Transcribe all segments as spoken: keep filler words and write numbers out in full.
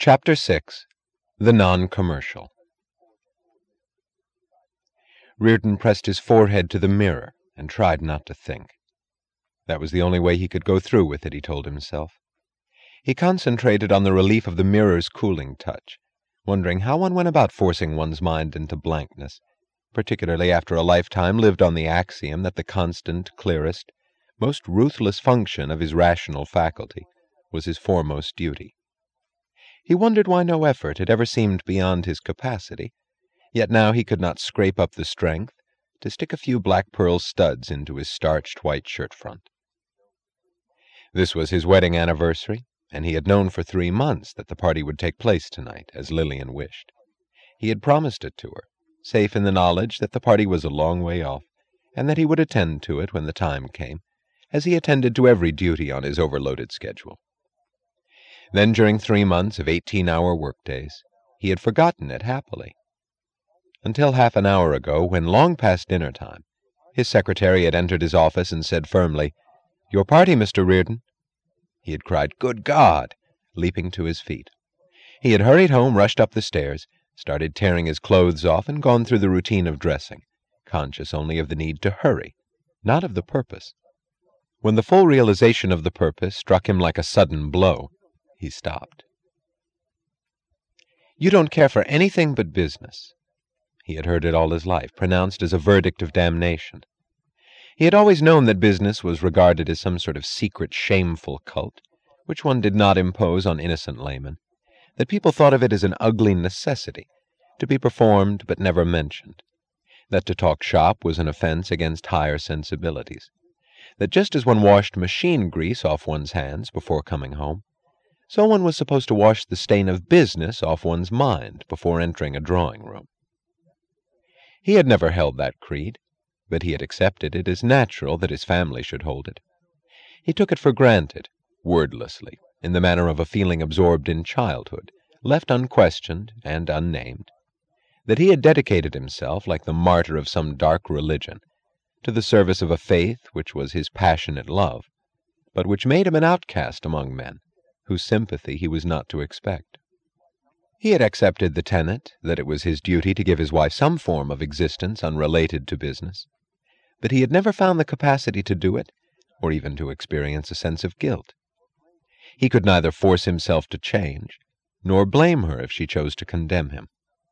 Chapter six. The Non-Commercial. Reardon pressed his forehead to the mirror and tried not to think. That was the only way he could go through with it, he told himself. He concentrated on the relief of the mirror's cooling touch, wondering how one went about forcing one's mind into blankness, particularly after a lifetime lived on the axiom that the constant, clearest, most ruthless function of his rational faculty was his foremost duty. He wondered why no effort had ever seemed beyond his capacity, yet now he could not scrape up the strength to stick a few black pearl studs into his starched white shirt front. This was his wedding anniversary, and he had known for three months that the party would take place tonight, as Lillian wished. He had promised it to her, safe in the knowledge that the party was a long way off, and that he would attend to it when the time came, as he attended to every duty on his overloaded schedule. Then, during three months of eighteen-hour workdays, he had forgotten it happily. Until half an hour ago, when long past dinner time, his secretary had entered his office and said firmly, "Your party, Mister Reardon." He had cried, "Good God!" leaping to his feet. He had hurried home, rushed up the stairs, started tearing his clothes off, and gone through the routine of dressing, conscious only of the need to hurry, not of the purpose. When the full realization of the purpose struck him like a sudden blow, he stopped. "You don't care for anything but business." He had heard it all his life, pronounced as a verdict of damnation. He had always known that business was regarded as some sort of secret, shameful cult, which one did not impose on innocent laymen, that people thought of it as an ugly necessity, to be performed but never mentioned, that to talk shop was an offense against higher sensibilities, that just as one washed machine grease off one's hands before coming home, so one was supposed to wash the stain of business off one's mind before entering a drawing-room. He had never held that creed, but he had accepted it as natural that his family should hold it. He took it for granted, wordlessly, in the manner of a feeling absorbed in childhood, left unquestioned and unnamed, that he had dedicated himself, like the martyr of some dark religion, to the service of a faith which was his passionate love, but which made him an outcast among men, whose sympathy he was not to expect. He had accepted the tenet that it was his duty to give his wife some form of existence unrelated to business, but he had never found the capacity to do it, or even to experience a sense of guilt. He could neither force himself to change, nor blame her if she chose to condemn him.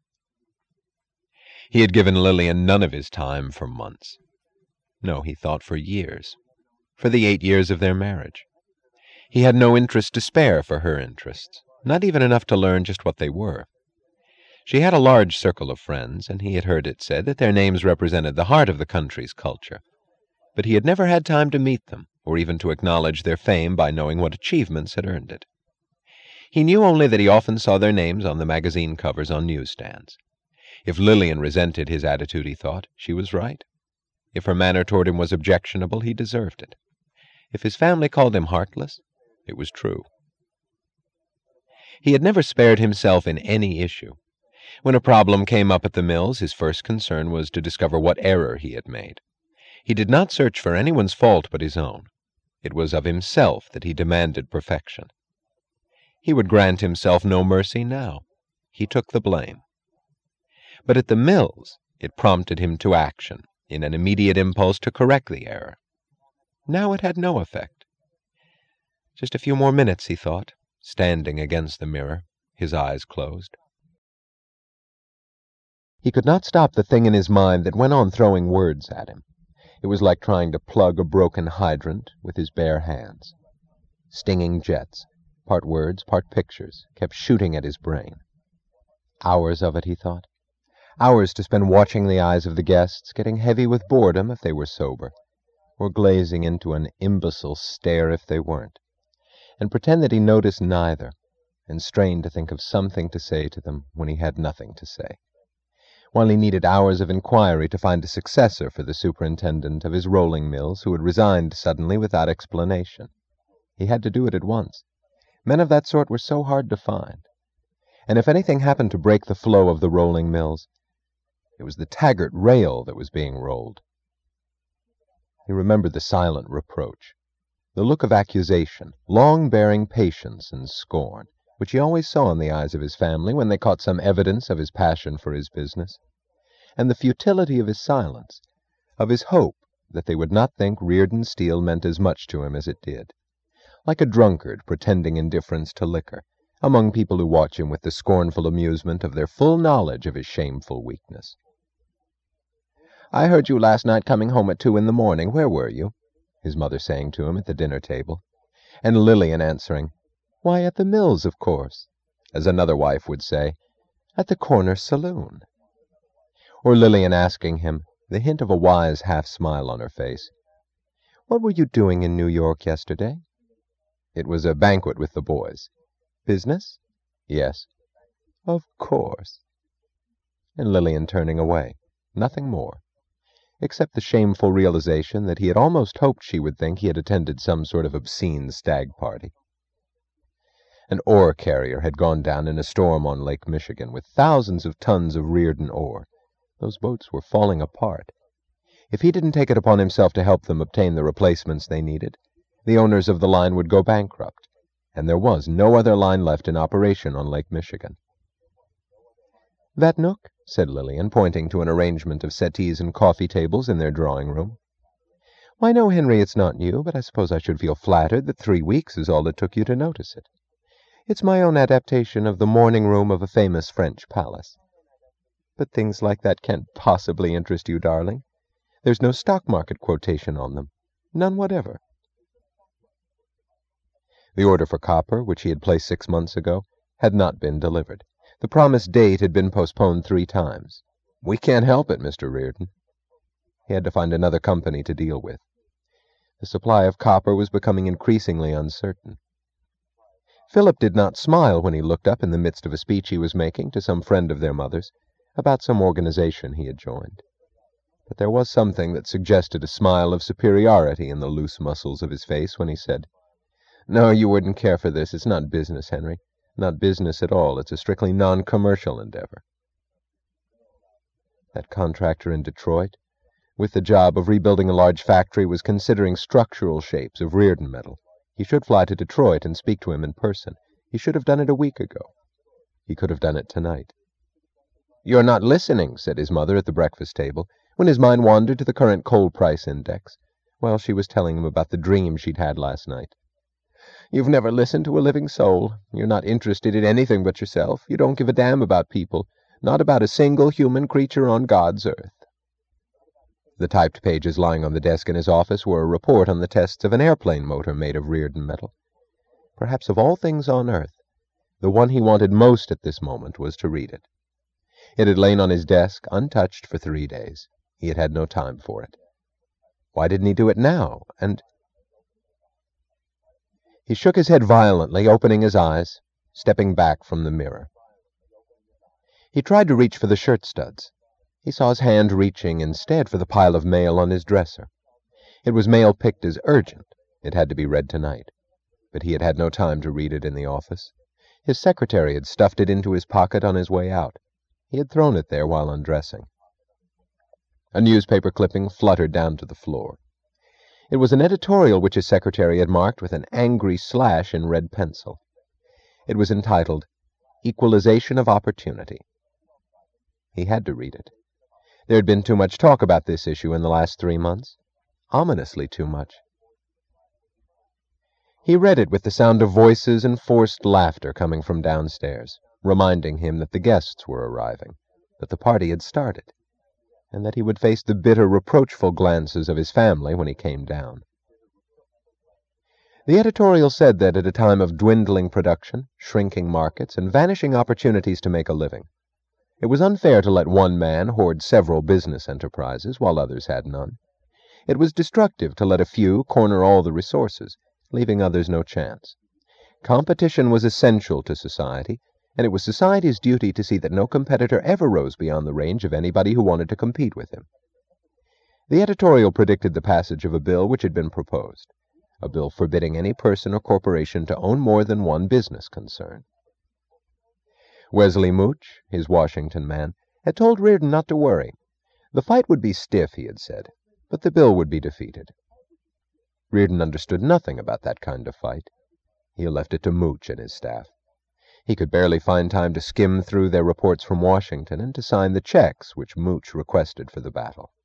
He had given Lillian none of his time for months. No, he thought for years, for the eight years of their marriage. He had no interest to spare for her interests, not even enough to learn just what they were. She had a large circle of friends, and he had heard it said that their names represented the heart of the country's culture, but he had never had time to meet them, or even to acknowledge their fame by knowing what achievements had earned it. He knew only that he often saw their names on the magazine covers on newsstands. If Lillian resented his attitude, he thought, she was right. If her manner toward him was objectionable, he deserved it. If his family called him heartless, it was true. He had never spared himself in any issue. When a problem came up at the mills, his first concern was to discover what error he had made. He did not search for anyone's fault but his own. It was of himself that he demanded perfection. He would grant himself no mercy now. He took the blame. But at the mills, it prompted him to action, in an immediate impulse to correct the error. Now it had no effect. Just a few more minutes, he thought, standing against the mirror, his eyes closed. He could not stop the thing in his mind that went on throwing words at him. It was like trying to plug a broken hydrant with his bare hands. Stinging jets, part words, part pictures, kept shooting at his brain. Hours of it, he thought. Hours to spend watching the eyes of the guests, getting heavy with boredom if they were sober, or glazing into an imbecile stare if they weren't, and pretend that he noticed neither, and strain to think of something to say to them when he had nothing to say, while he needed hours of inquiry to find a successor for the superintendent of his rolling mills who had resigned suddenly without explanation. He had to do it at once. Men of that sort were so hard to find. And if anything happened to break the flow of the rolling mills, it was the Taggart rail that was being rolled. He remembered the silent reproach, the look of accusation, long bearing patience and scorn, which he always saw in the eyes of his family when they caught some evidence of his passion for his business, and the futility of his silence, of his hope that they would not think Reardon Steel meant as much to him as it did, like a drunkard pretending indifference to liquor, among people who watch him with the scornful amusement of their full knowledge of his shameful weakness. "I heard you last night coming home at two in the morning. Where were you?" his mother saying to him at the dinner table, and Lillian answering, "Why, at the mills, of course," as another wife would say, "at the corner saloon." Or Lillian asking him, the hint of a wise half-smile on her face, "What were you doing in New York yesterday?" "It was a banquet with the boys." "Business?" "Yes." "Of course." And Lillian turning away, nothing more, except the shameful realization that he had almost hoped she would think he had attended some sort of obscene stag party. An ore carrier had gone down in a storm on Lake Michigan with thousands of tons of Reardon ore. Those boats were falling apart. If he didn't take it upon himself to help them obtain the replacements they needed, the owners of the line would go bankrupt, and there was no other line left in operation on Lake Michigan. "That nook?" said Lillian, pointing to an arrangement of settees and coffee tables in their drawing-room. "Why, no, Henry, it's not new, but I suppose I should feel flattered that three weeks is all it took you to notice it. It's my own adaptation of the morning-room of a famous French palace. But things like that can't possibly interest you, darling. There's no stock market quotation on them. None whatever." The order for copper, which he had placed six months ago, had not been delivered. The promised date had been postponed three times. "We can't help it, Mister Reardon." He had to find another company to deal with. The supply of copper was becoming increasingly uncertain. Philip did not smile when he looked up in the midst of a speech he was making to some friend of their mother's about some organization he had joined. But there was something that suggested a smile of superiority in the loose muscles of his face when he said, "No, you wouldn't care for this. It's not business, Henry. Not business at all. It's a strictly non-commercial endeavor." That contractor in Detroit, with the job of rebuilding a large factory, was considering structural shapes of Reardon metal. He should fly to Detroit and speak to him in person. He should have done it a week ago. He could have done it tonight. "You're not listening," said his mother at the breakfast table, when his mind wandered to the current coal price index, while she was telling him about the dream she'd had last night. "You've never listened to a living soul. You're not interested in anything but yourself. You don't give a damn about people, not about a single human creature on God's earth." The typed pages lying on the desk in his office were a report on the tests of an airplane motor made of Reardon metal. Perhaps of all things on earth, the one he wanted most at this moment was to read it. It had lain on his desk, untouched, for three days. He had had no time for it. Why didn't he do it now? And he shook his head violently, opening his eyes, stepping back from the mirror. He tried to reach for the shirt studs. He saw his hand reaching instead for the pile of mail on his dresser. It was mail picked as urgent. It had to be read tonight. But he had had no time to read it in the office. His secretary had stuffed it into his pocket on his way out. He had thrown it there while undressing. A newspaper clipping fluttered down to the floor. It was an editorial which his secretary had marked with an angry slash in red pencil. It was entitled, "Equalization of Opportunity." He had to read it. There had been too much talk about this issue in the last three months. Ominously too much. He read it with the sound of voices and forced laughter coming from downstairs, reminding him that the guests were arriving, that the party had started, and that he would face the bitter, reproachful glances of his family when he came down. The editorial said that at a time of dwindling production, shrinking markets, and vanishing opportunities to make a living, it was unfair to let one man hoard several business enterprises while others had none. It was destructive to let a few corner all the resources, leaving others no chance. Competition was essential to society, and it was society's duty to see that no competitor ever rose beyond the range of anybody who wanted to compete with him. The editorial predicted the passage of a bill which had been proposed, a bill forbidding any person or corporation to own more than one business concern. Wesley Mooch, his Washington man, had told Reardon not to worry. The fight would be stiff, he had said, but the bill would be defeated. Reardon understood nothing about that kind of fight. He left it to Mooch and his staff. He could barely find time to skim through their reports from Washington and to sign the checks which Mooch requested for the battle.